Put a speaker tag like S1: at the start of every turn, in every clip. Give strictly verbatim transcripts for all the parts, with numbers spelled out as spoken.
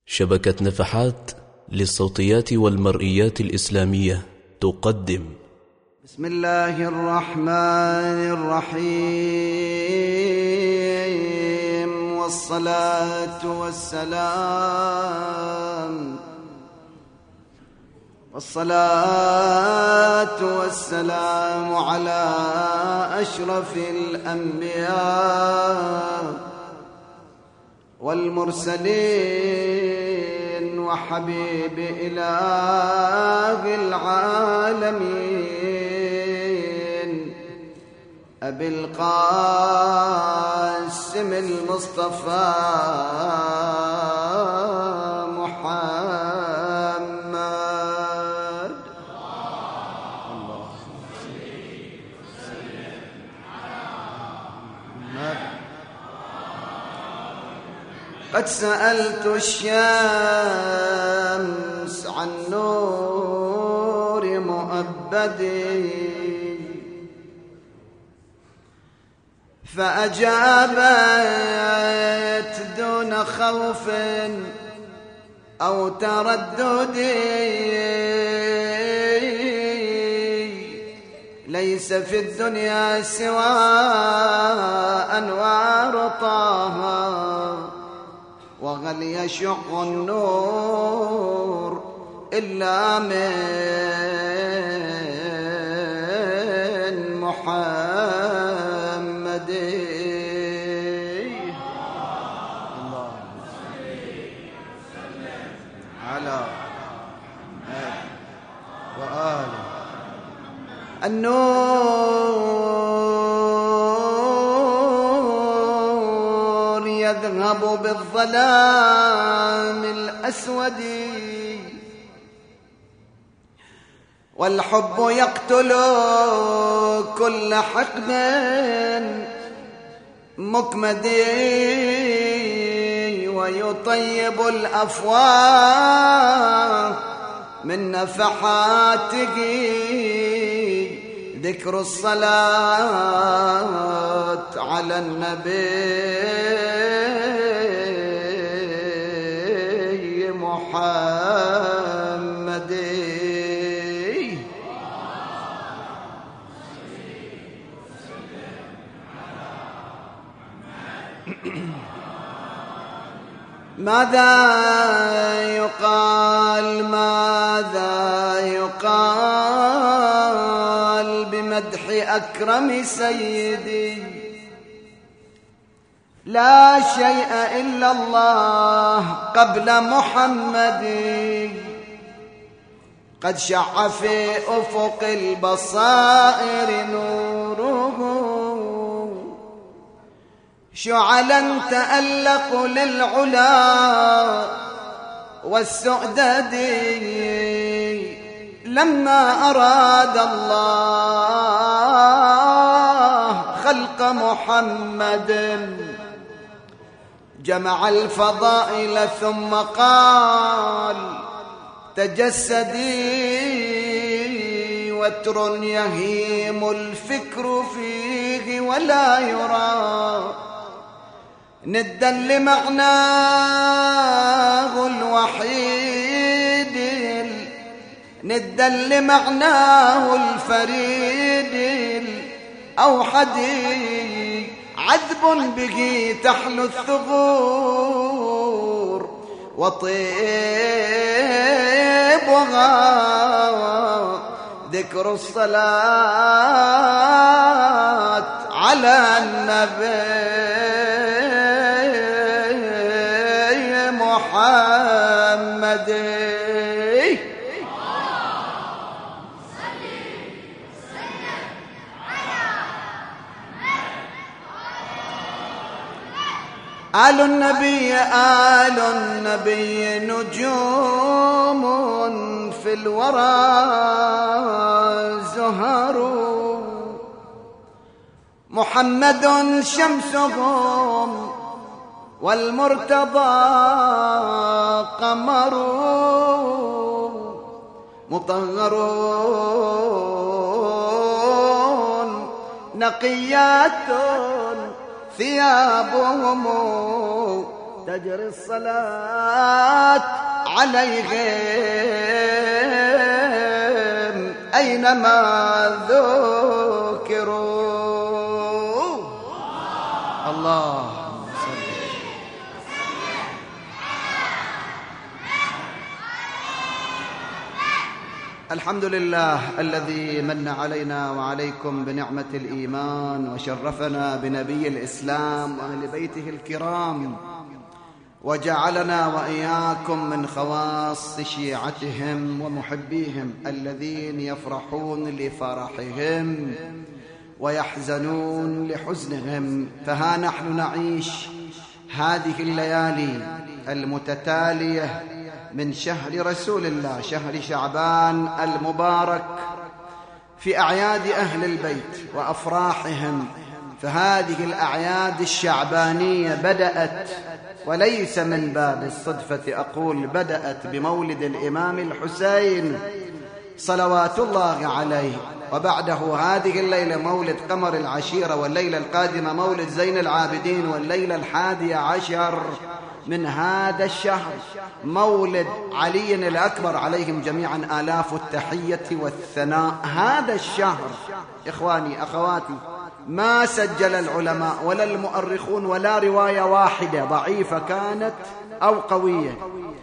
S1: شبكة نفحات للصوتيات والمرئيات الإسلامية تقدم.
S2: بسم الله الرحمن الرحيم، والصلاة والسلام والصلاة والسلام على أشرف الأنبياء والمرسلين وحبيب إله العالمين أبي القاسم المصطفى محمد. اللهم صل وسلم على محمد. قد سألت الشمس عن نور مؤبدي فأجابت دون خوف أو تردد، ليس في الدنيا سوى أنوار طه، وهل يشع النور إلا من محمد. اللهم صل وسلم على محمد وآله. النور يذهب بالظلام الأسود، والحب يقتل كل حقد مكمد، ويطيب الأفواه من نفحاته ذكر الصلاة على النبي محمد. ماذا يقال ماذا يقال بمدح أكرم سيدي؟ لا شيء إلا الله قبل محمد، قد شع في أفق البصائر نوره، شعلا تألق للعلا والسؤدد، لما أراد الله خلق محمد جمع الفضائل ثم قال تجسدي، وتر يهيم الفكر فيه ولا يرى، ندا لمعناه الوحيد، ندا لمعناه الفريد الأوحد، عذب به تحلو الثغور وطيبها ذكر الصلاة على النبي محمد. آل النبي آل النبي نجوم في الورى زهر، محمد شمسهم والمرتضى قمر، مطهرون نقيات ثيابهم تجري الصلاة عليهم أينما ذكروا. الله الحمد لله الذي من علينا وعليكم بنعمة الإيمان وشرفنا بنبي الإسلام وأهل بيته الكرام، وجعلنا وإياكم من خواص شيعتهم ومحبيهم الذين يفرحون لفرحهم ويحزنون لحزنهم. فها نحن نعيش هذه الليالي المتتالية من شهر رسول الله، شهر شعبان المبارك، في أعياد أهل البيت وأفراحهم. فهذه الأعياد الشعبانية بدأت، وليس من باب الصدفة أقول، بدأت بمولد الإمام الحسين صلوات الله عليه، وبعده هذه الليلة مولد قمر العشيرة، والليلة القادمة مولد زين العابدين، والليلة الحادية عشر من هذا الشهر مولد علي الأكبر عليهم جميعا آلاف التحية والثناء. هذا الشهر إخواني أخواتي ما سجل العلماء ولا المؤرخون ولا رواية واحدة ضعيفة كانت أو قوية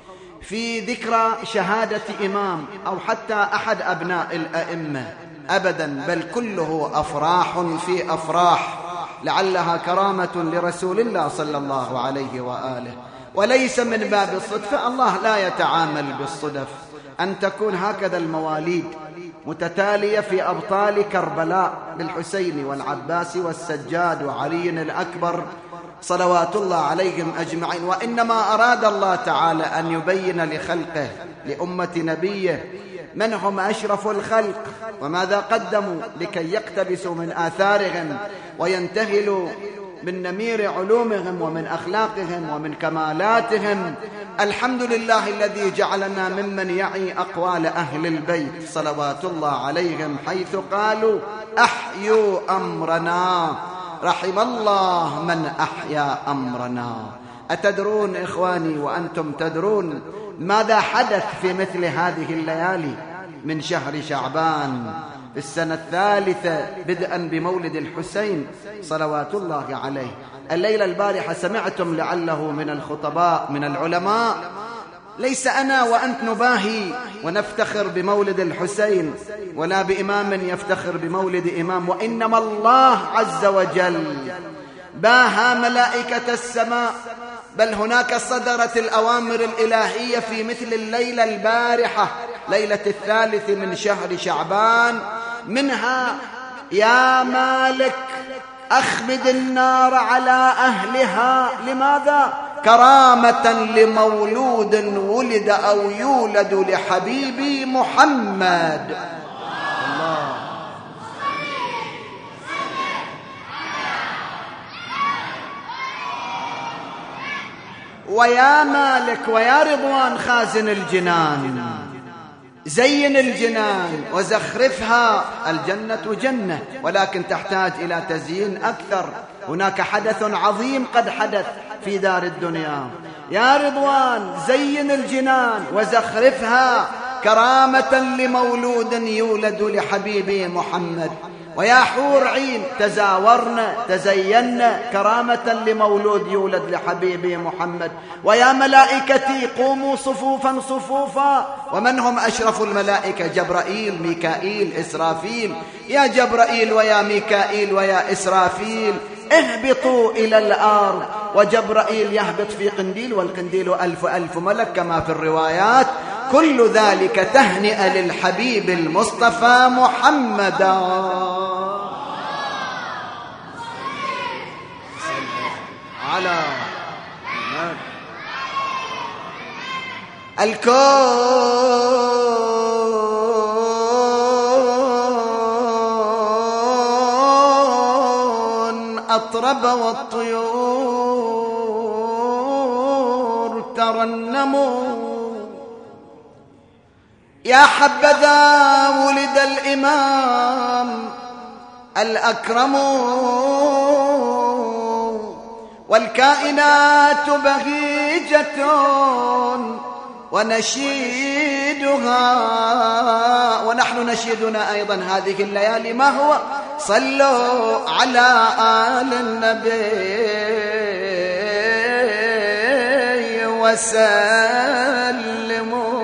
S2: في ذكرى شهادة إمام أو حتى أحد أبناء الأئمة أبدا، بل كله أفراح في أفراح، لعلها كرامة لرسول الله صلى الله عليه وآله. وليس من باب الصدفة، الله لا يتعامل بالصدف، أن تكون هكذا المواليد متتالية في أبطال كربلاء بالحسين والعباس والسجاد وعلي الأكبر صلوات الله عليهم أجمعين. وإنما أراد الله تعالى أن يبين لخلقه لأمة نبيه من هم أشرف الخلق وماذا قدموا لكي يقتبسوا من آثارهم وينتهلوا من نمير علومهم ومن أخلاقهم ومن كمالاتهم. الحمد لله الذي جعلنا ممن يعي أقوال أهل البيت صلوات الله عليهم، حيث قالوا أحيوا أمرنا، رحم الله من أحيا أمرنا. أتدرون إخواني وأنتم تدرون ماذا حدث في مثل هذه الليالي من شهر شعبان في السنة الثالثة بدءا بمولد الحسين صلوات الله عليه؟ الليلة البارحة سمعتم لعله من الخطباء من العلماء، ليس أنا وأنت نباهي ونفتخر بمولد الحسين ولا بإمام يفتخر بمولد إمام، وإنما الله عز وجل باهى ملائكة السماء، بل هناك صدرت الأوامر الإلهية في مثل الليلة البارحة ليلة الثالث من شهر شعبان، منها يا مالك أخمد النار على أهلها. لماذا؟ كرامة لمولود ولد أو يولد لحبيبي محمد. الله ويا مالك ويا رضوان خازن الجنان زين الجنان وزخرفها. الجنة جنة ولكن تحتاج إلى تزيين أكثر. هناك حدث عظيم قد حدث في دار الدنيا. يا رضوان زين الجنان وزخرفها كرامة لمولود يولد لحبيبي محمد. ويا حور عين تزاورنا تزينا كرامة لمولود يولد لحبيبي محمد. ويا ملائكتي قوموا صفوفا صفوفا. ومن هم أشرف الملائكة؟ جبرائيل ميكائيل إسرافيل. يا جبرائيل ويا ميكائيل ويا إسرافيل اهبطوا إلى الأرض، وجبرائيل يهبط في قنديل، والقنديل ألف ألف ملك كما في الروايات. كل ذلك تهنئة للحبيب المصطفى محمدا. على الكون أطرب والطيور ترنموا. يا حبذا ولد الإمام الأكرم والكائنات بهي خديجة ونشيدها، ونحن نشيدنا أيضا هذه الليالي ما هو؟ صلوا على آل النبي وسلموا.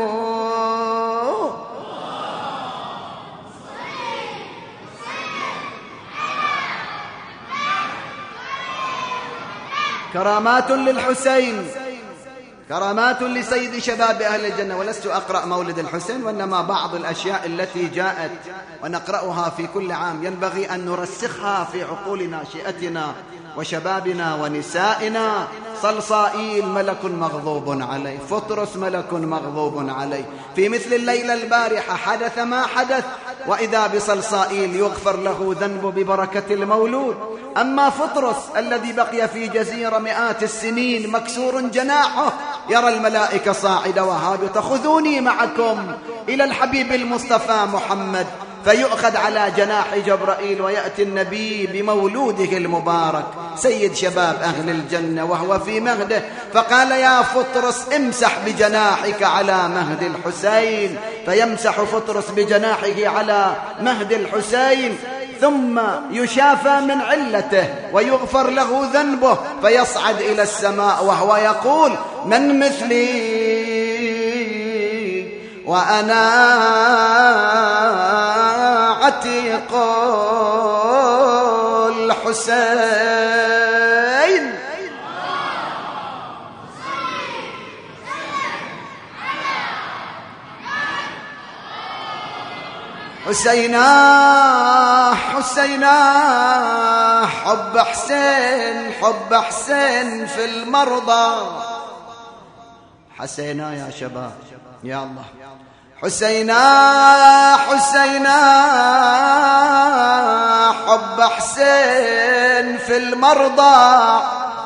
S2: كرامات للحسين، كرامات لسيد شباب أهل الجنة. ولست أقرأ مولد الحسين، وإنما بعض الأشياء التي جاءت ونقرأها في كل عام ينبغي أن نرسخها في عقول ناشئتنا وشبابنا ونسائنا. صلصائيل ملك مغضوب عليه، فطرس ملك مغضوب عليه. في مثل الليلة البارحة حدث ما حدث، وإذا بصلصائيل يغفر له ذنب ببركة المولود. أما فطرس الذي بقي في جزيرة مئات السنين مكسور جناحه، يرى الملائكة صاعدة وهابطة: خذوني معكم إلى الحبيب المصطفى محمد. فيؤخذ على جناح جبرائيل ويأتي النبي بمولوده المبارك سيد شباب أهل الجنة وهو في مهده، فقال: يا فطرس امسح بجناحك على مهد الحسين. فيمسح فطرس بجناحه على مهد الحسين، ثم يشافى من علته ويغفر له ذنبه، فيصعد إلى السماء وهو يقول: من مثلي وأنا عتيق الحسين. حسينا حسينا حب حسين حب حسين في المرضى. حسينا يا شباب يا الله. حسينا حسينا حب حسين في المرضى.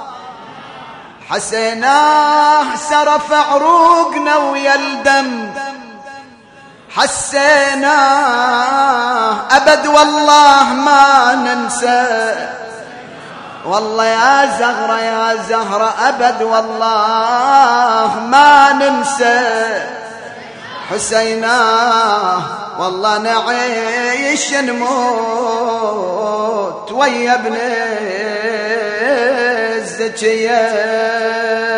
S2: حسينا سرف عروقنا ويا الدم. حسينا أبد والله ما ننسى. والله يا زهرة يا زهرة أبد والله ما ننسى. حسينا والله نعيش نموت ويا ابن الزكية.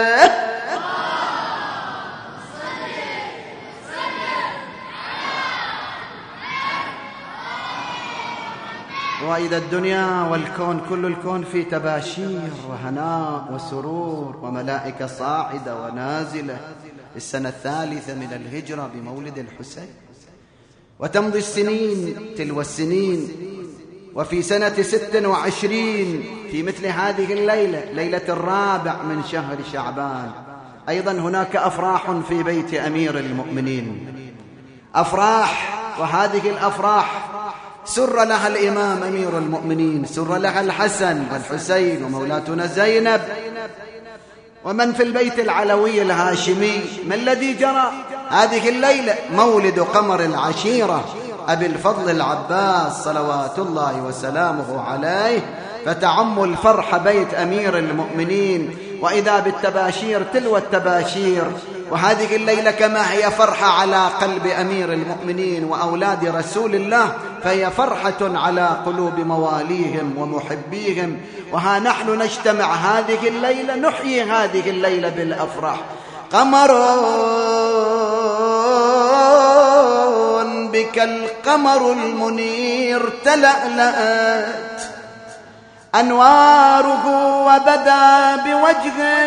S2: وإذا الدنيا والكون كل الكون في تباشير وهناء وسرور وملائكة صاعدة ونازلة. السنة الثالثة من الهجرة بمولد الحسين، وتمضي السنين تلو السنين. وفي سنة ست وعشرين في مثل هذه الليلة، ليلة الرابع من شهر شعبان، أيضا هناك أفراح في بيت أمير المؤمنين. أفراح، وهذه الأفراح سر لها الإمام أمير المؤمنين، سر لها الحسن والحسين ومولاتنا زينب ومن في البيت العلوي الهاشمي. ما الذي جرى هذه الليلة؟ مولد قمر العشيرة أبي الفضل العباس صلوات الله وسلامه عليه. فتعم الفرح بيت أمير المؤمنين، وإذا بالتباشير تلو التباشير. وهذه الليلة كما هي فرحة على قلب أمير المؤمنين وأولاد رسول الله، فهي فرحة على قلوب مواليهم ومحبيهم. وها نحن نجتمع هذه الليلة، نحيي هذه الليلة بالأفراح. قمر بك القمر المنير تلألأت أنواره وبدا بوجه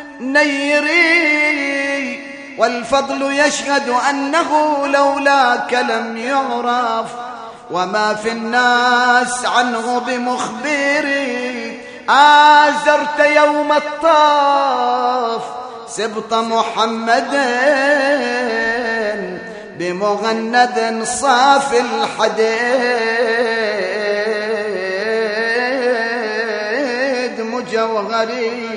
S2: نيري، والفضل يشهد أنه لولاك لم يعرف، وما في الناس عنه بمخبري. آزرت يوم الطاف سبط محمد بمغند صاف الحديد مجوهري.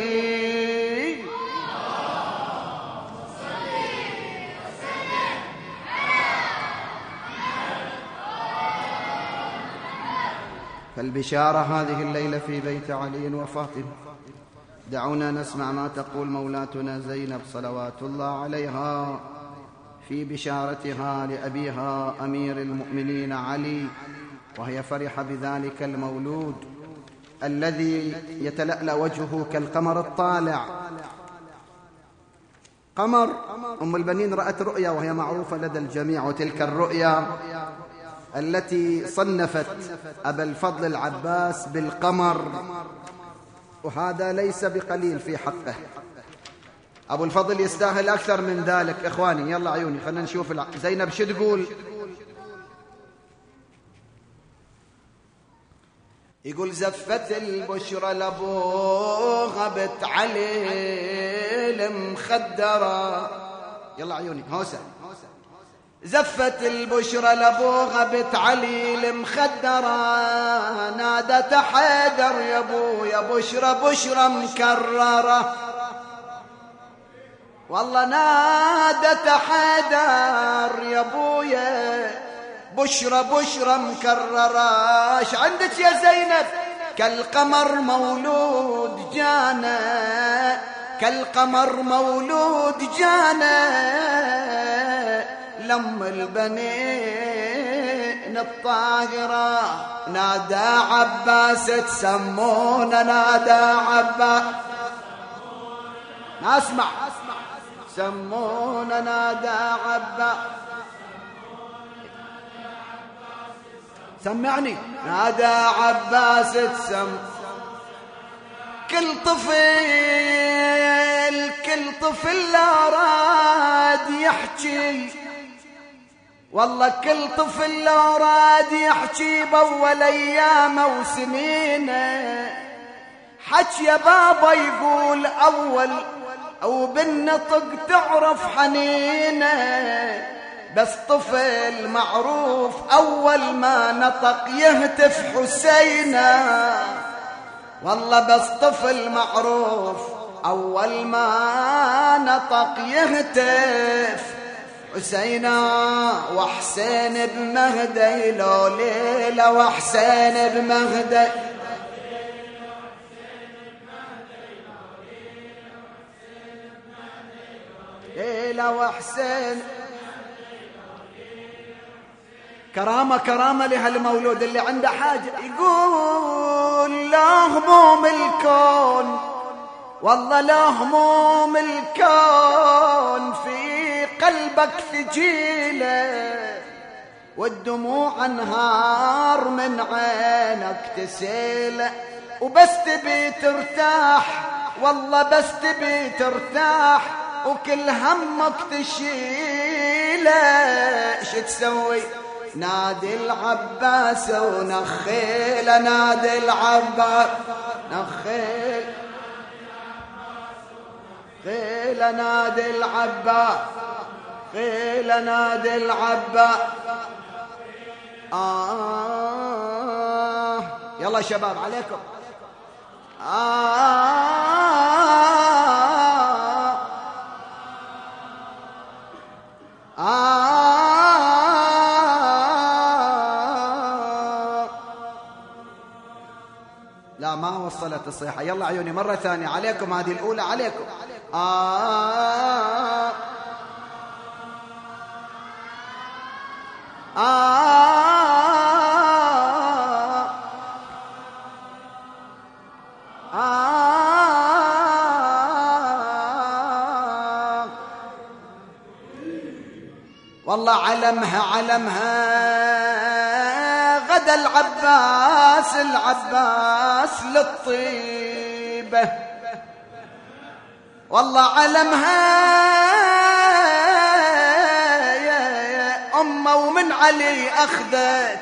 S2: فالبشارة هذه الليلة في بيت علي وفاطمة. دعونا نسمع ما تقول مولاتنا زينب صلوات الله عليها في بشارتها لأبيها أمير المؤمنين علي، وهي فرحة بذلك المولود الذي يتلألأ وجهه كالقمر الطالع. قمر أم البنين رأت رؤيا وهي معروفة لدى الجميع، وتلك الرؤيا التي صنفت أبا الفضل العباس بالقمر، وهذا ليس بقليل في حقه. أبو الفضل يستاهل أكثر من ذلك. إخواني يلا عيوني خلنا نشوف الع... زينب شو تقول. يقول زفت البشرى لابوها بنت علي المخدرة. يلا عيوني هوسة. زفت البشرى لابوها بنت علي المخدرة، نادت حيدر يا ابو يا بشرى بشرى مكررة. والله نادت حيدر يا ابويا بشرى بشرى مكررة. ايش عندك يا زينب؟ كالقمر مولود جانا، كالقمر مولود جانا، لم البنين الطاهرة. نادى عباس تسمونا، نادى عباس اسمع سمونا، نادى عباس سمعني، نادى عباس تسم. كل طفل كل طفل لا راد يحكي، والله كل طفل لا راد يحكي بأول أيامه وسنينه. حكي يا بابا يقول أول أو بالنطق تعرف حنينه، بس طفل معروف أول ما نطق يهتف حسينا. والله بس طفل معروف أول ما نطق يهتف حسينا. وحسين بمهدي لو ليلة، وحسين بمهدي ليلة، وحسين كرامة كرامة لهالمولود اللي عنده حاجة. يقول لا هموم الكون، والله لا هموم الكون في قلبك ثقيلة، والدموع انهار من عينك تسيل، وبس تبي ترتاح، والله بس تبي ترتاح، وكل همك تشيله. ايش تسوي؟ نادي العباس ونخيل، نادي العباس نخيل خيل، نادي العباس خيل، نادي العباس. آه يلا شباب عليكم. آه آه لا ما وصلت الصيحة. يلا عيوني مرة ثانية عليكم، هذه الأولى عليكم. آه آه آه والله علمها علمها غدا العباس العباس للطيبة، والله علمها يا أمه ومن علي أخذت،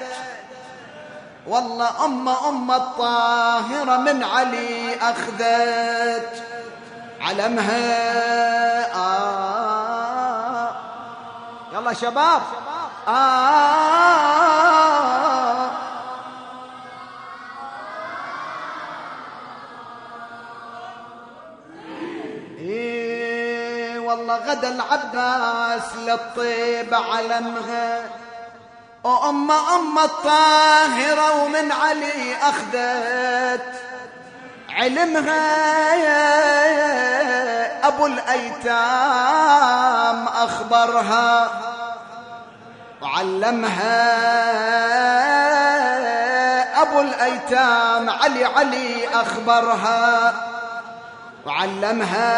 S2: والله أمه أمه الطاهرة من علي أخذت علمها. آه يلا شباب. آه إيه والله غدا العباس للطيبة علمها، وأم أم الطاهرة ومن علي أخذت علمها يا أبو الأيتام أخبرها، وعلمها أبو الأيتام علي علي أخبرها، وعلمها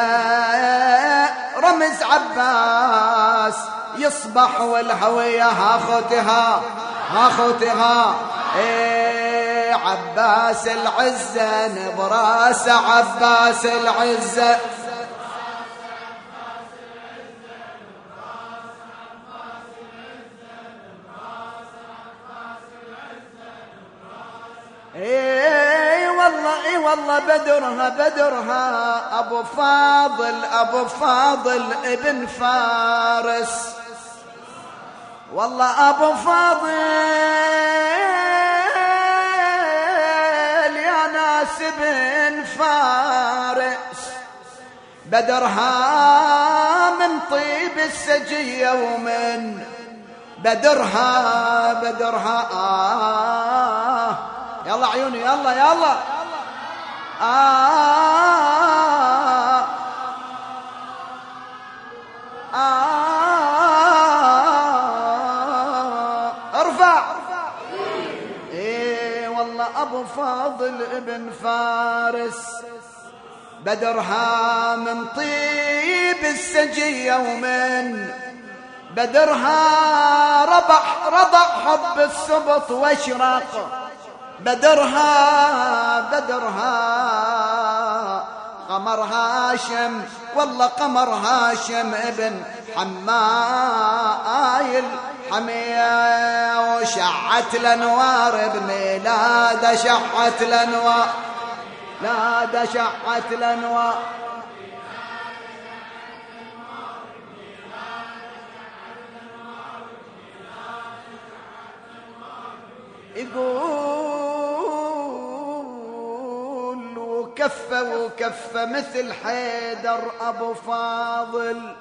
S2: رمز عباس يصبح والهوية هاخوتها هاخوتها ايه عباس العزة نبراس عباس العزة ايه والله ايه والله بدرها بدرها ابو فاضل ابو فاضل ابن فارس، والله ابو فاضل يا ناس ابن فارس، بدرها من طيب السجية ومن بدرها بدرها آه يلا عيوني يلا يلا آه آه ارفع ايه والله ابو فاضل ابن فارس، بدرها من طيب السجية ومن بدرها ربح رضع حب السبط واشراق، بدرها بدرها قمر هاشم والله قمر هاشم ابن حمايل حمية، وشعت الانوار بميلاد شعت الانوار لا ده شعت الانوار يقول وكفة وكفة مثل حيدر أبو فاضل،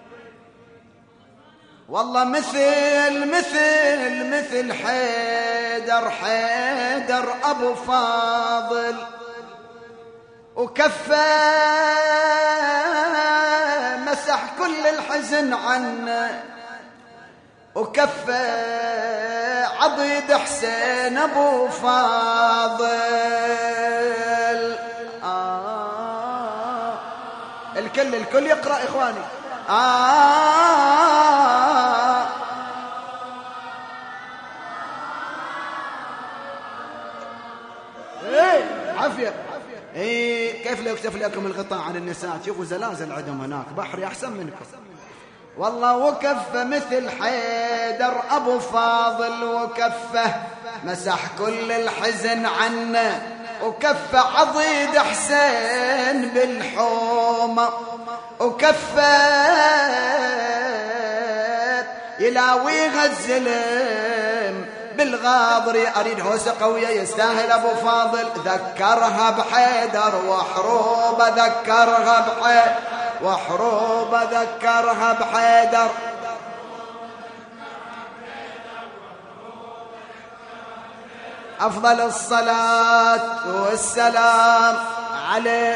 S2: والله مثل مثل مثل حيدر حيدر أبو فاضل، وكفة مسح كل الحزن عنه، وكفة عضيد حسين أبو فاضل آه الكل الكل يقرأ إخواني آه إيه عافية إيه كيف لو يكتف لكم الغطاء عن النساء؟ شوفوا زلازل عندهم هناك بحري أحسن منكم والله، وكفة مثل حيدر أبو فاضل، وكفة مسح كل الحزن عنه، وكفة عضيد حسين بالحومة، وكفة يلاوي غزلم بالغاضري، أريد هوسة قوية يستاهل أبو فاضل، ذكرها بحيدر وحروب ذكرها بحيدر وحروب ذكرها بحيدر، أفضل الصلاة والسلام عليه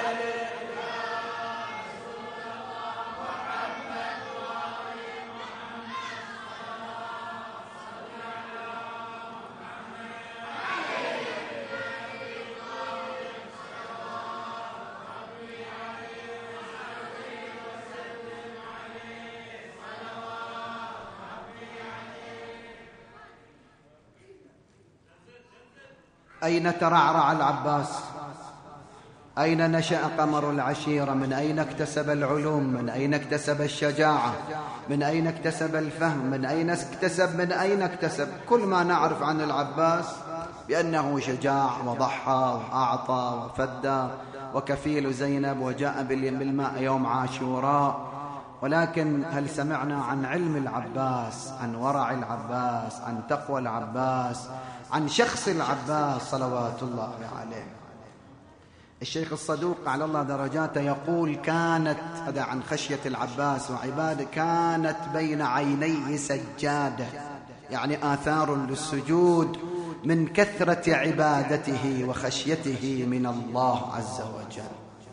S2: أين ترعرع العباس؟ أين نشأ قمر العشيرة؟ من أين اكتسب العلوم؟ من أين اكتسب الشجاعة؟ من أين اكتسب الفهم؟ من أين اكتسب من أين اكتسب كل ما نعرف عن العباس بأنه شجاع وضحى وأعطى وفدى وكفيل زينب وجاء بالماء يوم عاشوراء، ولكن هل سمعنا عن علم العباس، عن ورع العباس، عن تقوى العباس، عن شخص العباس صلوات الله عليه؟ الشيخ الصدوق على الله درجاته يقول كانت هذا عن خشية العباس وعباده، كانت بين عينيه سجادة، يعني آثار للسجود من كثرة عبادته وخشيته من الله عز وجل.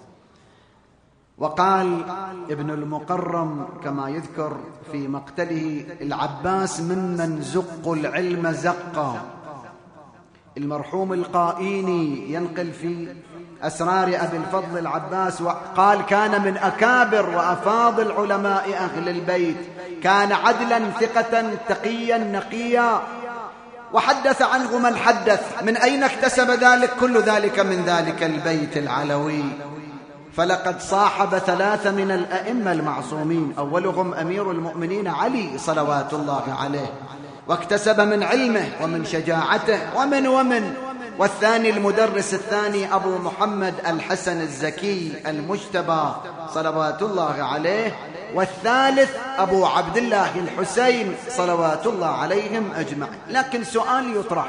S2: وقال ابن المقرم كما يذكر في مقتله: العباس ممن زقوا العلم زقا. المرحوم القائيني ينقل في أسرار أبي الفضل العباس وقال: كان من أكابر وأفاضل علماء أهل البيت، كان عدلا ثقة تقيا نقيا، وحدث عنه من حدث. من أين اكتسب ذلك؟ كل ذلك من ذلك البيت العلوي. فلقد صاحب ثلاثة من الأئمة المعصومين، أولهم أمير المؤمنين علي صلوات الله عليه، واكتسب من علمه ومن شجاعته ومن ومن والثاني المدرس الثاني أبو محمد الحسن الزكي المجتبى صلوات الله عليه، والثالث أبو عبد الله الحسين صلوات الله عليهم أجمعين. لكن سؤال يطرح،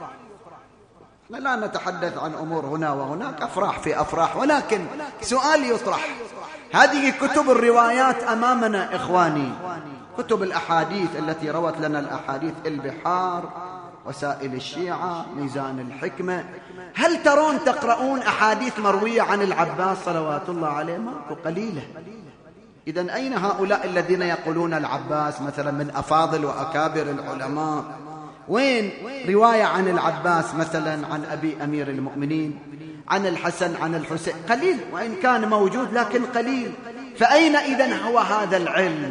S2: لا نتحدث عن أمور هنا وهناك، أفراح في أفراح، ولكن سؤال يطرح: هذه كتب الروايات أمامنا إخواني، كتب الأحاديث التي روت لنا الأحاديث: البحار، وسائل الشيعة، ميزان الحكمة. هل ترون تقرؤون أحاديث مروية عن العباس صلوات الله عليه؟ ماكو، قليلة. إذن أين هؤلاء الذين يقولون العباس مثلا من أفاضل وأكابر العلماء؟ وين رواية عن العباس مثلا عن أبي أمير المؤمنين، عن الحسن، عن الحسين؟ قليل، وإن كان موجود لكن قليل. فأين إذن هو هذا العلم؟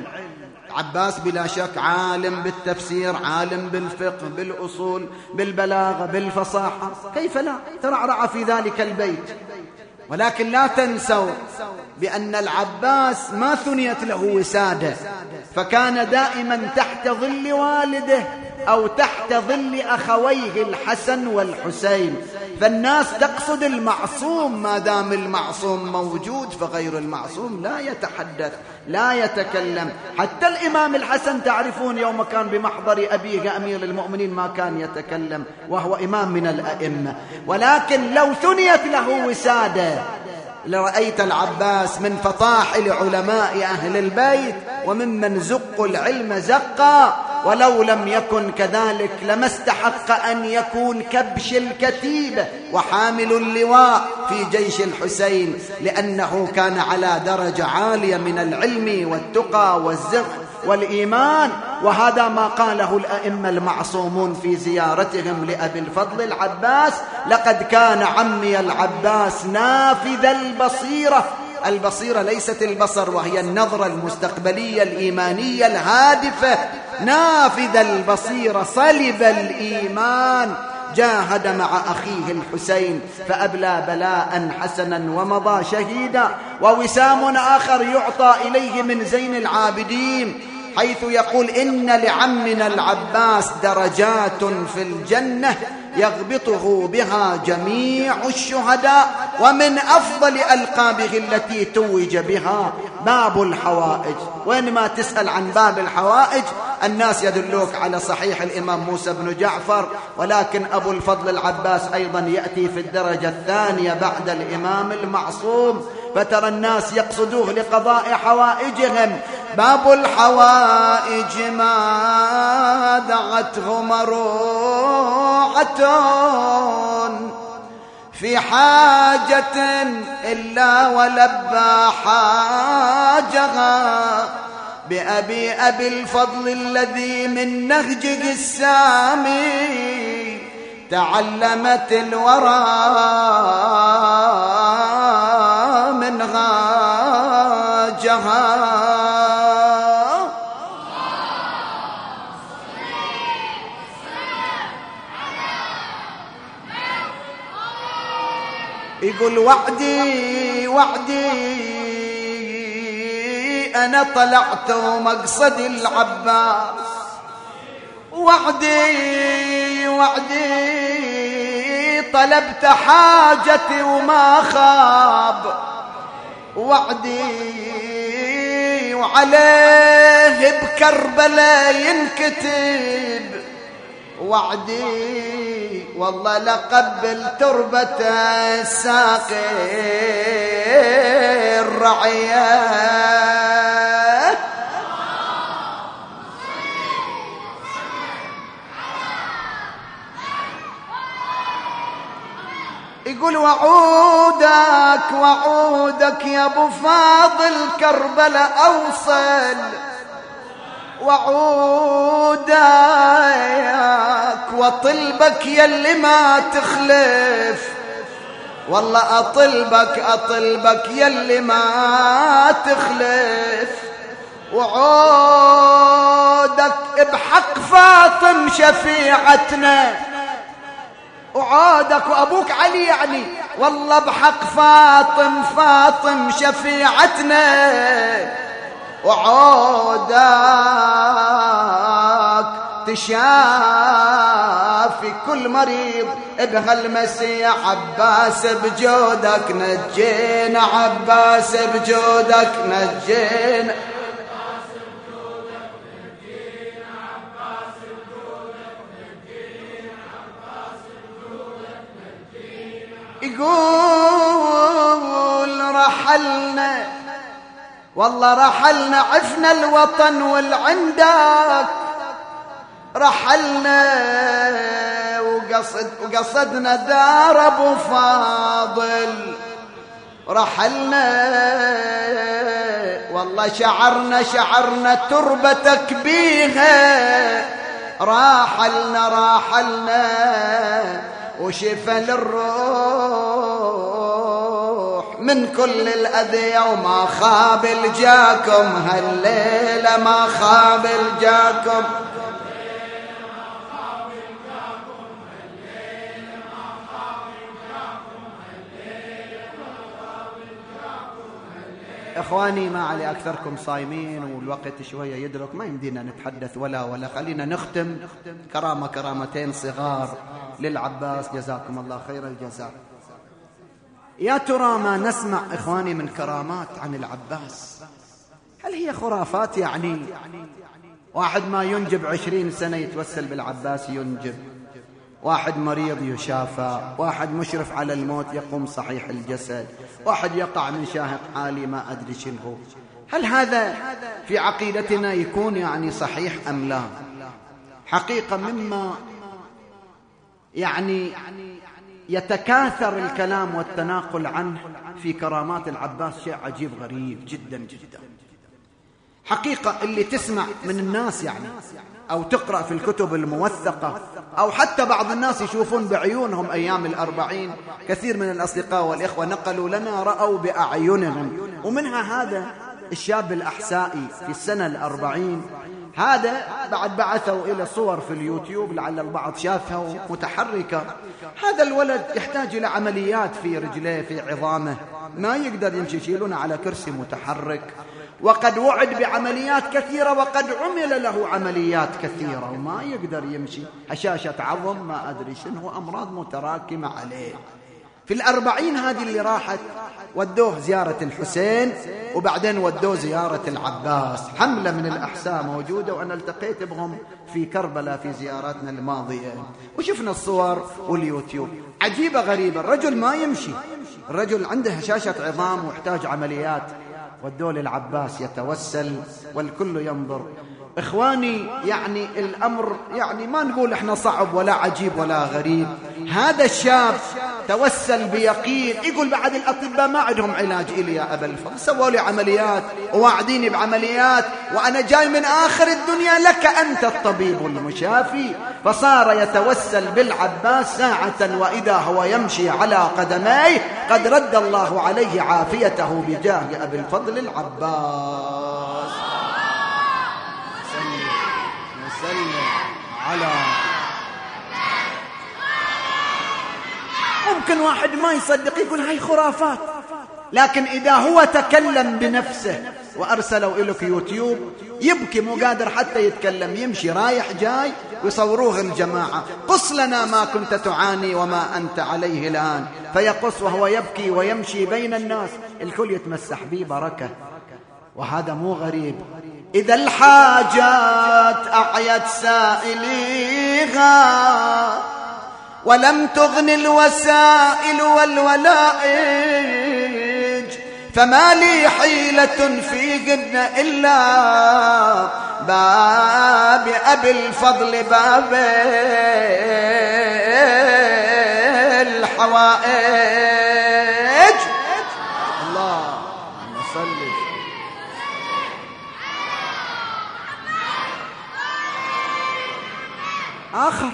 S2: عباس بلا شك عالم بالتفسير، عالم بالفقه، بالأصول، بالبلاغة، بالفصاحة، كيف لا؟ ترعرع في ذلك البيت. ولكن لا تنسوا بأن العباس ما ثنيت له وسادة، فكان دائما تحت ظل والده أو تحت ظل أخويه الحسن والحسين. فالناس تقصد المعصوم، ما دام المعصوم موجود فغير المعصوم لا يتحدث لا يتكلم. حتى الإمام الحسن تعرفون يوم كان بمحضر أبيه أمير المؤمنين ما كان يتكلم، وهو إمام من الأئمة. ولكن لو ثنيت له وسادة لرأيت العباس من فطاحل علماء أهل البيت وممن زقوا العلم زقا. ولو لم يكن كذلك لما استحق أن يكون كبش الكتيبة وحامل اللواء في جيش الحسين، لأنه كان على درجة عالية من العلم والتقى والزهد والإيمان. وهذا ما قاله الأئمة المعصومون في زيارتهم لأبي الفضل العباس: لقد كان عمي العباس نافذ البصيرة. البصيرة ليست البصر، وهي النظرة المستقبلية الإيمانية الهادفة. نافذ البصيرة، صلب الإيمان، جاهد مع أخيه الحسين فأبلى بلاء حسنا ومضى شهيدا. ووسام آخر يعطى إليه من زين العابدين، حيث يقول: إن لعمنا العباس درجات في الجنة يغبطه بها جميع الشهداء، ومن أفضل ألقابه التي توج بها باب الحوائج. وإنما تسأل عن باب الحوائج الناس يدلوك على صحيح الإمام موسى بن جعفر، ولكن أبو الفضل العباس أيضا يأتي في الدرجة الثانية بعد الإمام المعصوم، فترى الناس يقصدوه لقضاء حوائجهم. باب الحوائج ما دعته مروعة في حاجة إلا ولبى حاجها، بأبي أبي الفضل الذي من نهجه السامي تعلمت الورى من غاجها. يقول: وعدي وعدي أنا طلعت مقصد العباس، وعدي وعدي طلبت حاجتي وما خاب، وعدي وعليه بكربلاء ينكتب، وعدي والله لقبل تربة الساقي الرعية. يقول وعودك وعودك يا ابو فاضل كربلاء اوصل، وعودك وطلبك يلي ما تخلف، والله اطلبك اطلبك يلي ما تخلف، وعودك بحق فاطم شفيعتنا، وعودك وابوك علي يعني والله بحق فاطم فاطم شفيعتنا، وعودك تشافي كل مريض بهالمسيح، عباس بجودك نجينا، عباس بجودك نجينا، يقول رحلنا والله رحلنا عفنا الوطن والعندك، رحلنا وقصد وقصدنا دار ابو فاضل، رحلنا والله شعرنا شعرنا تربتك بيها، راحلنا راحلنا وشفى للروح من كل الأذية، وما خاب الجاكم هالليلة ما خاب الجاكم، إخواني ما علي أكثركم صايمين والوقت شوية يدرك، ما يمدينا نتحدث ولا ولا خلينا نختم كرامة كرامتين صغار للعباس جزاكم الله خير الجزاء. يا ترى ما نسمع إخواني من كرامات عن العباس هل هي خرافات؟ يعني واحد ما ينجب عشرين سنة يتوسل بالعباس ينجب، واحد مريض يشافى، واحد مشرف على الموت يقوم صحيح الجسد، واحد يقع من شاهق عالي ما أدري شنو، هل هذا في عقيدتنا يكون يعني صحيح أم لا؟ حقيقة مما يعني يتكاثر الكلام والتناقل عنه في كرامات العباس شيء عجيب غريب جدا جدا. حقيقة اللي تسمع من الناس يعني أو تقرأ في الكتب الموثقة أو حتى بعض الناس يشوفون بعيونهم أيام الأربعين، كثير من الأصدقاء والإخوة نقلوا لنا رأوا بأعينهم، ومنها هذا الشاب الأحسائي في السنة الأربعين، هذا بعد بعثوا إلى صور في اليوتيوب لعل البعض شافها متحركة، هذا الولد يحتاج إلى عمليات في رجليه في عظامه، ما يقدر يمشي، يشيلونه على كرسي متحرك، وقد وعد بعمليات كثيرة وقد عمل له عمليات كثيرة وما يقدر يمشي، هشاشة عظم ما أدري شنو، أمراض متراكمة عليه. في الأربعين هذه اللي راحت ودوه زيارة الحسين وبعدين ودوه زيارة العباس، حملة من الأحساء موجودة، وأنا التقيت بهم في كربلاء في زياراتنا الماضية وشفنا الصور واليوتيوب. عجيبة غريبة، الرجل ما يمشي، الرجل عنده هشاشة عظام واحتاج عمليات، ودوه للعباس يتوسل والكل ينظر. إخواني يعني الأمر يعني ما نقول إحنا صعب ولا عجيب ولا غريب، هذا الشاب توسل بيقين، يقول بعد الأطباء ما عندهم علاج إلي يا أبا الفضل، سووا لي عمليات وواعديني بعمليات وأنا جاي من آخر الدنيا، لك أنت الطبيب المشافي. فصار يتوسل بالعباس ساعة وإذا هو يمشي على قدميه قد رد الله عليه عافيته بجاه أبي الفضل العباس. سلم على ممكن واحد ما يصدق يقول هاي خرافات، لكن إذا هو تكلم بنفسه وأرسلوا إليك يوتيوب يبكي مو قادر حتى يتكلم، يمشي رايح جاي ويصوروه الجماعة، قص لنا ما كنت تعاني وما أنت عليه الآن، فيقص وهو يبكي ويمشي بين الناس، الكل يتمسح به بركة. وهذا مو غريب، إذا الحاجات أعيت سائليها ولم تغن الوسائل والولائج، فما لي حيلة فيهن إلا باب أبي الفضل باب الحوائج. الحوائج. الله صل. آخر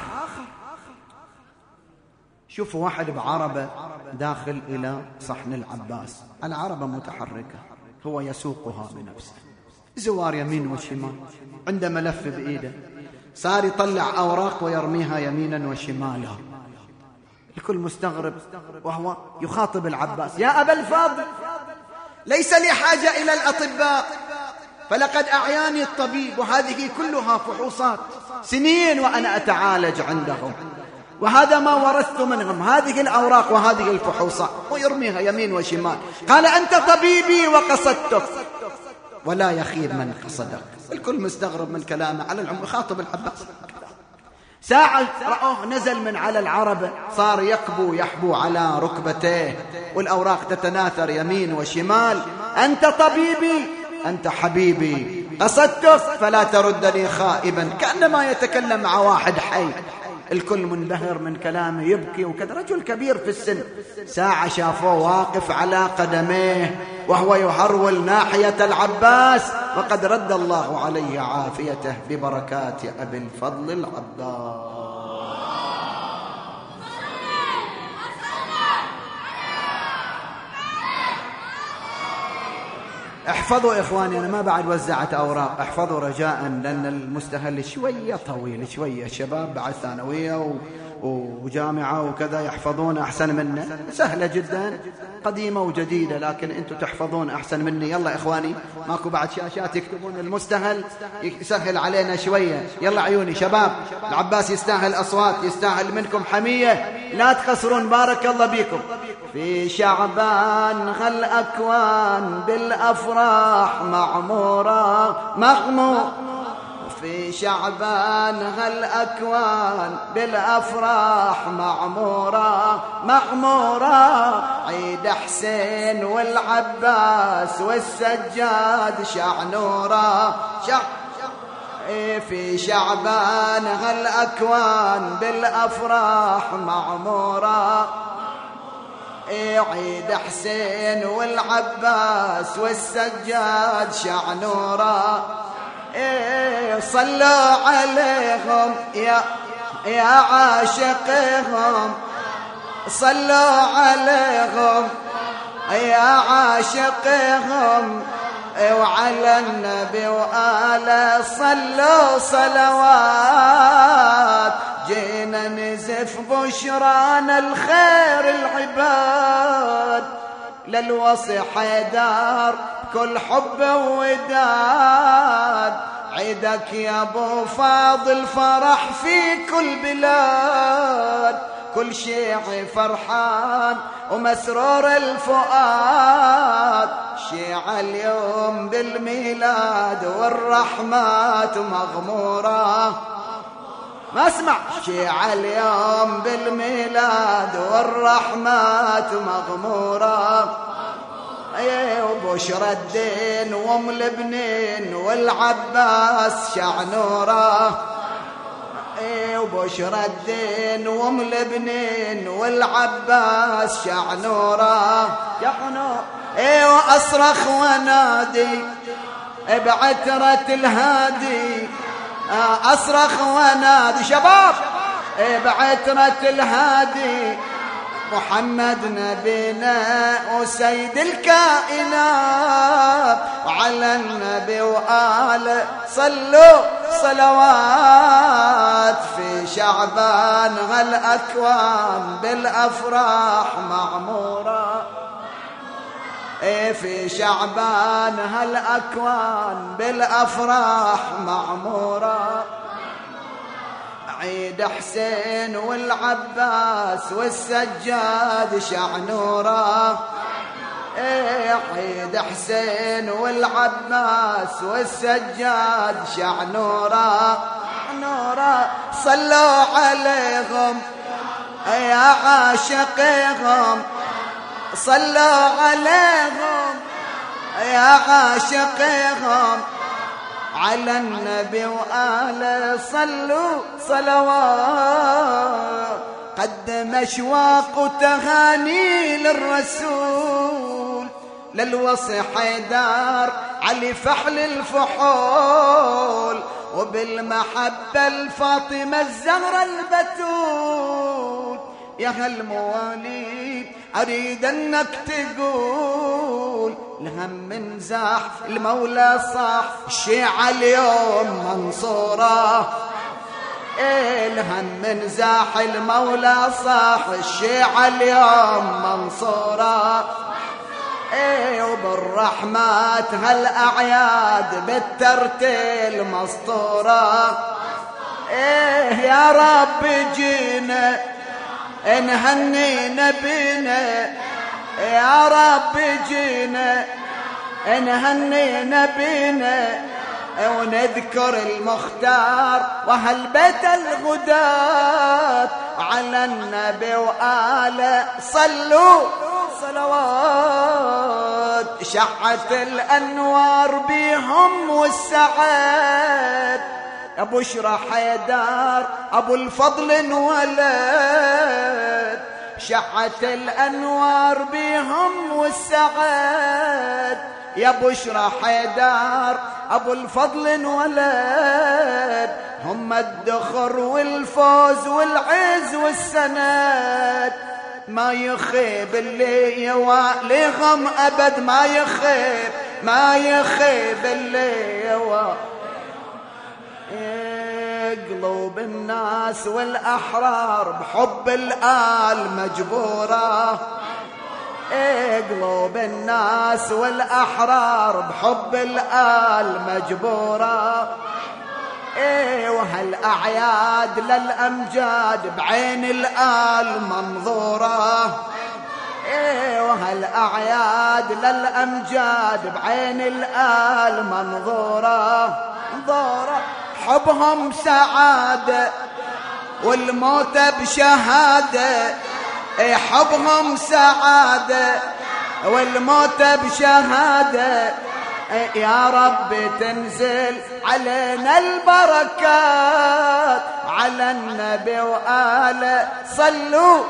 S2: شوفوا واحد بعربة داخل إلى صحن العباس، العربة متحركة، هو يسوقها بنفسه، زوار يمين وشمال، عنده ملف بإيده، صار يطلع أوراق ويرميها يمينا وشمالا. الكل مستغرب وهو يخاطب العباس: يا أبا الفاضل، ليس لي حاجة إلى الأطباء، فلقد أعياني الطبيب، وهذه كلها فحوصات سنين وأنا أتعالج عندهم، وهذا ما ورثت منهم، هذه الأوراق وهذه الفحوصات، ويرميها يمين وشمال. قال: أنت طبيبي وقصدتك ولا يخيب من قصدك. الكل مستغرب من كلامه، على العموم خاطب العباس. ساعة رأوه نزل من على العربة، صار يكبو يحبو على ركبتيه، والأوراق تتناثر يمين وشمال. أنت طبيبي، أنت حبيبي، قصدتك فلا تردني خائبا، كأنما يتكلم مع واحد حي. الكل منبهر من كلامه، يبكي وكذا. رجل كبير في السن، ساعة شافوه واقف على قدميه وهو يهرول ناحية العباس، وقد رد الله عليه عافيته ببركات أبي الفضل العباس. احفظوا إخواني، أنا ما بعد وزعت أوراق، احفظوا رجاء، لأن المستهل شوية طويل، شوية شباب بعد ثانوية و... وجامعة وكذا يحفظون أحسن منا، سهلة جدا، قديمة وجديدة، لكن أنتم تحفظون أحسن مني. يلا إخواني، ماكو بعد شاشات يكتبون المستهل، يسهل علينا شوية. يلا عيوني شباب، العباس يستاهل أصوات، يستاهل منكم حمية، لا تخسرون، بارك الله بيكم. في شعبان غل أكوان بالأفراح معمورة مغمور، في شعبان غل أكوان بالأفراح معمورة مغمورة، عيد حسين والعباس والسجاد شعنورة شع... في شعبان غل أكوان بالأفراح معمورة، عيد حسين والعباس والسجاد شعنورة. إيه صلوا عليهم يا يا عاشقهم، صلوا عليهم يا عاشقهم، وعلى النبي وآله صلوا صلوات. جينا نزف بشرانا الخير العباد، للوصي حيدار كل حب ووداد، عيدك يا ابو فاضل فرح في كل بلاد، كل شيعي فرحان ومسرور الفؤاد، شيعة اليوم بالميلاد والرحمات مغمورة. ما اسمع، شيعة اليوم بالميلاد والرحمات مغمورة، ايه وبشرى الدين وام لبنين والعباس شعنورة، ايه وبشرى الدين وام لبنين والعباس شعنورة شعنورة. ايه واصرخ ونادي بعترة الهادي، أصرخ ونادي شباب بعترة الهادي، محمد نبينا وسيد الكائنات، وعلى النبي وآله صلوا صلوات. في شعبان هالأكوان بالأفراح معمورة، في شعبان هالأكوان بالأفراح معمورة، عيد حسين والعباس والسجاد شعنورة، عيد حسين والعباس والسجاد شعنورة نورة. صلوا عليهم يا عاشقهم، صلوا عليهم يا عاشقهم، على النبي وآله صلوا صلوات. قدم أشواق وتهاني للرسول، للوصي حيدار علي فحل الفحول، وبالمحبة الفاطمة الزهرة البتول. يا هالمواليد أريد أنك تقول الهم من زاح المولى صاح، الشيعة اليوم منصورة. إيه الهم من زاح المولى صاح، الشيعة اليوم منصورة. ايه وبالرحمات هالأعياد بالترتيل مسطورة. ايه يا رب جينا نهنينا بينا، يا رب جينا نهنينا بينا، ونذكر المختار وهالبيت الغداة، على النبي وآله صلوا صلوات. شعت الأنوار بيهم والسعاد، أبو بشرى حيدار أبو الفضل انولد. شعت الأنوار بيهم والسعاد، يا بشرى حيدار أبو الفضل انولد. هم الدخر والفوز والعز والسند، ما يخيب اللي يواليهم أبد، ما يخيب ما يخيب اللي يواليهم. قلوب الناس والأحرار بحب الآل مجبورة، قلوب الناس والأحرار بحب الآل مجبورة. ايه وهالأعياد للأمجاد بعين الآل منظورة، ايه وهالأعياد للأمجاد بعين الآل منظورة. منظورة حبهم سعادة والموت بشهادة، ايه حبهم سعادة والموت بشهادة. يا رب تنزل علينا البركات، على النبي وآله صلوا.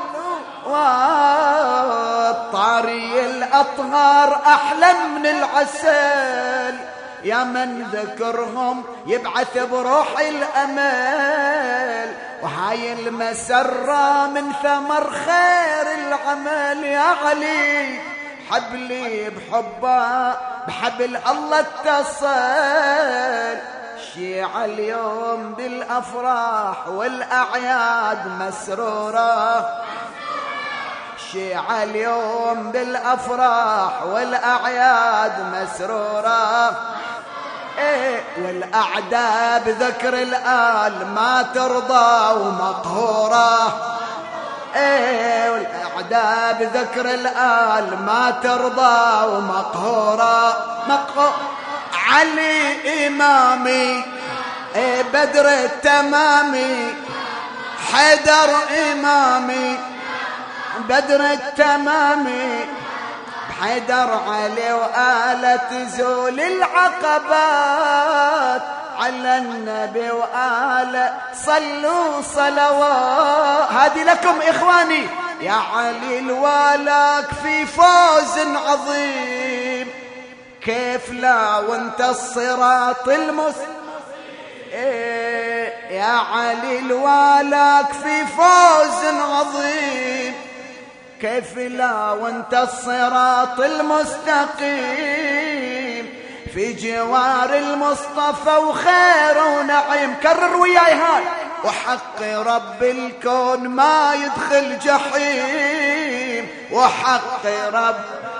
S2: والطاري الأطهار أحلى من العسل، يا من ذكرهم يبعث بروح الأمل، وهاي المسرة من ثمر خير العمل. يا علي حبلي بحبه بحبل الله اتصل، الشيعة اليوم بالأفراح والأعياد مسرورة، الشيعة اليوم بالأفراح والأعياد مسرورة. إيه والأعداء بذكر الآل ما ترضى ومقهورة، ايه والأعداء بذكر الآل ما ترضى ومقهورة. مقهور علي إمامي، ايه بدر التمامي، حيدر إمامي بدر التمامي. حيدر علي وآله تزول العقبات، على النبي وآله صلوا صلوات. هذه لكم إخواني يا علي الوالاك في فوز عظيم، كيف لا وانت الصراط المستقيم. إيه يا علي الوالاك في فوز عظيم، كيف لا وانت الصراط المستقيم، في جوار المصطفى وخير ونعيم. كرر وياي هاي، وحق رب الكون ما يدخل جحيم، وحق رب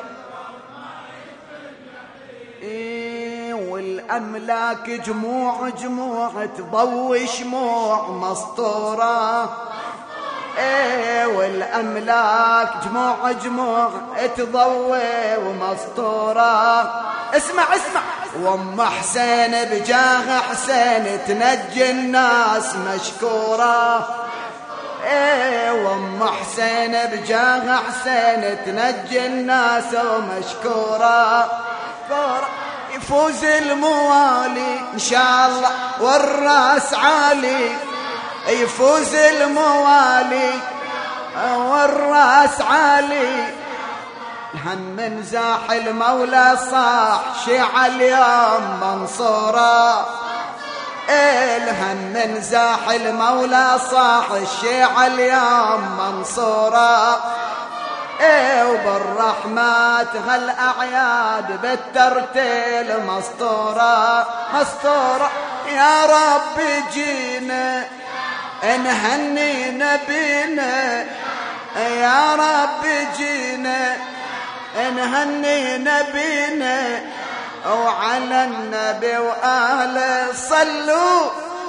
S2: إيه والأملاك جموع جموع تضوي شموع مسطورة، ايه والأملاك جموع جموع تضوي ومسطورة. اسمع اسمع، وام حسين بجاه حسين تنجي الناس مشكورة، ايه وام حسين بجاه حسين تنجي الناس ومشكورة. يفوز الموالي ان شاء الله والراس عالي، يفوز الموالي والراس عالي هم من زاح المولى صاح شيعة اليوم منصورة الهم من زاح المولى صاح الشيعة اليوم منصورة ايه وبالرحمات هالاعياد بالترتيل مسطورة مسطورة يا رب جينا نهني نبينا يا رب جينا نهني نبينا وعلى النبي وآله صلوا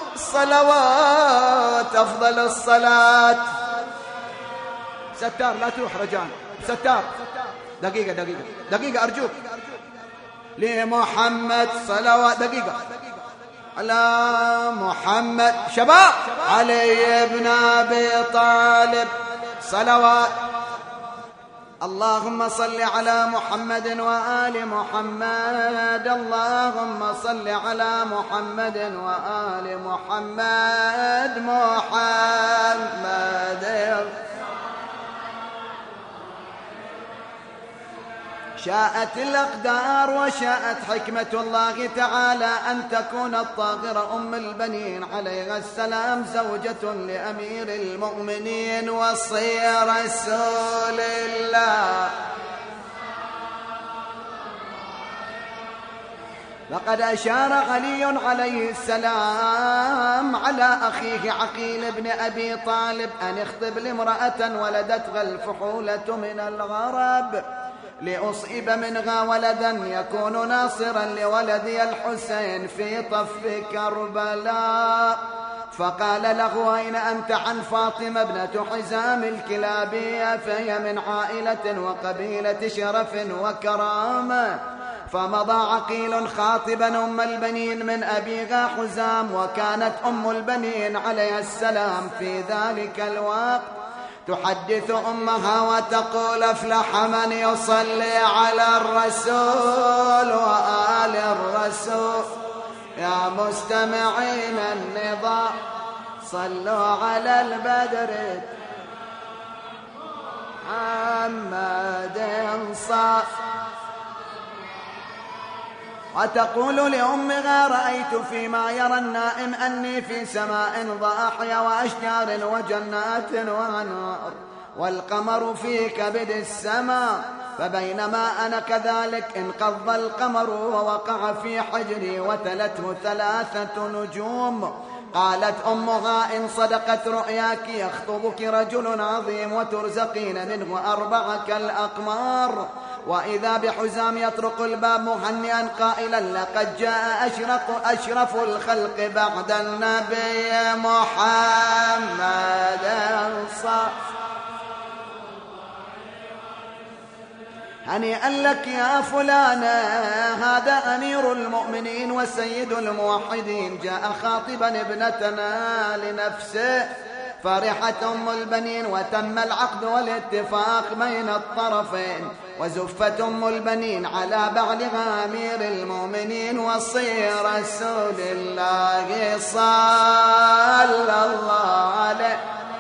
S2: صلوات أفضل الصلاة. ستار لا تروح رجاء ستار دقيقة دقيقة دقيقة أرجوك لمحمد صلوات دقيقة على محمد شباب علي بن أبي طالب صلوات. اللهم صل على محمد وآل محمد اللهم صل على محمد وآل محمد محمد. شاءت الأقدار وشاءت حكمة الله تعالى أن تكون الطاهرة أم البنين عليها السلام زوجة لأمير المؤمنين وصي رسول الله. لقد أشار علي عليه السلام على أخيه عقيل بن أبي طالب أن اخطب لامرأة ولدتها الفحولة من الغرب لأصيب منها ولدا يكون ناصرا لولدي الحسين في طف كربلاء. فقال له أين أنت عن فاطمة ابنة حزام الكلابية فهي من عائلة وقبيلة شرف وكرامة. فمضى عقيل خاطبا أم البنين من أبيها حزام وكانت أم البنين عليها السلام في ذلك الوقت تحدث أمها وتقول افلح من يصلي على الرسول وآل الرسول. يا مستمعين النظام صلوا على البدر محمد صلى. وتقول لأمها رأيت فيما يرى النائم أني في سماء ضاحية وأشجار وجنات وأنهار والقمر في كبد السماء. فبينما أنا كذلك انقض القمر ووقع في حجري وتلته ثلاثة نجوم. قالت أمها إن صدقت رؤياك يخطبك رجل عظيم وترزقين منه أربعة كالأقمار. وإذا بحزام يطرق الباب مهنئا قائلا لقد جاء أشرق أشرف الخلق بعد النبي محمد صلى. هنيئا لك يا فلانة هذا أمير المؤمنين وسيد الموحدين جاء خاطبا ابنتنا لنفسه. فرحت أم البنين وتم العقد والاتفاق بين الطرفين وزفت أم البنين على بعلها أمير المؤمنين وصي رسول الله صلى الله عليه.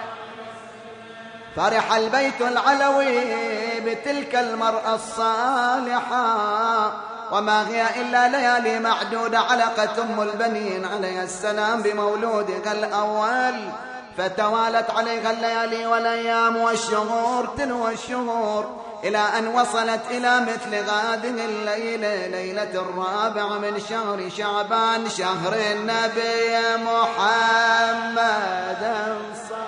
S2: فرح البيت العلوي بتلك المرأة الصالحة وما هي إلا ليالي معدودة علقت أم البنين عليها السلام بمولودها الأول. فتوالت عليها الليالي والأيام والشهور تلو الشهور إلى أن وصلت إلى مثل هذه الليلة ليلة الرابع من شهر شعبان شهر النبي محمد صلى.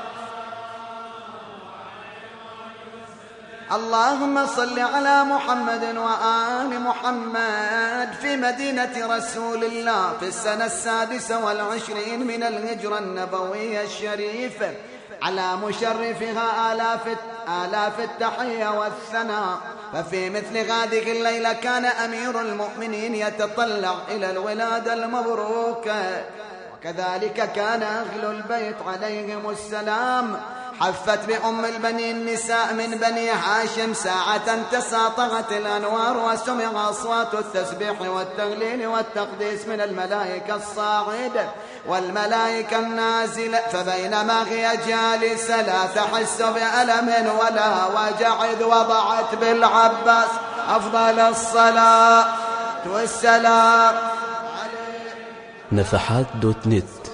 S2: اللهم صل على محمد وآل محمد في مدينة رسول الله في السنة السادسة والعشرين من الهجرة النبوية الشريفة على مشرفها آلاف آلاف التحية والثناء. ففي مثل هذه الليلة كان أمير المؤمنين يتطلع إلى الولادة المبروكة وكذلك كان أهل البيت عليهم السلام حفت بأم البنين نساء من بني هاشم ساعة تساطعت الأنوار وسمع أصوات التسبيح والتهليل والتقديس من الملائكة الصاعدة والملائكة النازلة، فبينما هي جالسة لا تحس بألم ولا وجع إذ وضعت بالعباس أفضل الصلاة والسلام.
S1: نفحات دوت نت